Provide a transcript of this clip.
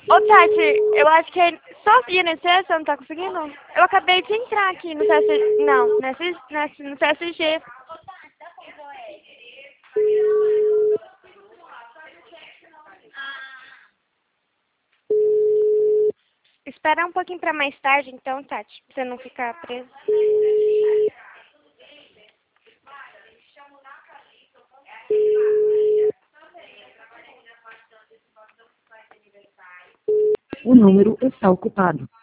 Ô, Tati, eu acho que é só ir nesse, você não tá conseguindo? Eu acabei de entrar aqui no CSG. Não, no CSG. Espera um pouquinho pra mais tarde, então, Tati, pra você não ficar preso. O número está ocupado.